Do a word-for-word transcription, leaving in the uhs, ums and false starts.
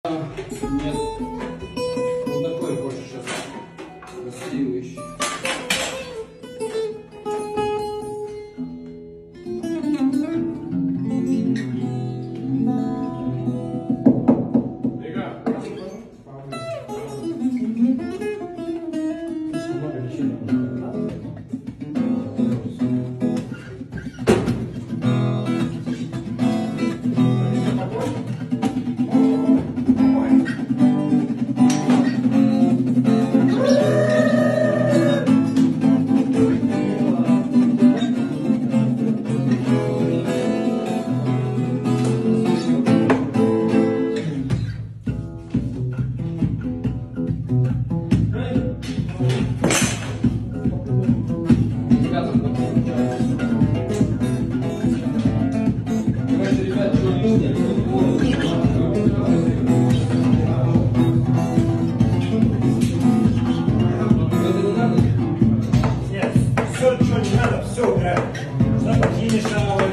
Нет. Вот такой больше сейчас красивый. Все, ничего не надо, все убираем. Чтобы финиш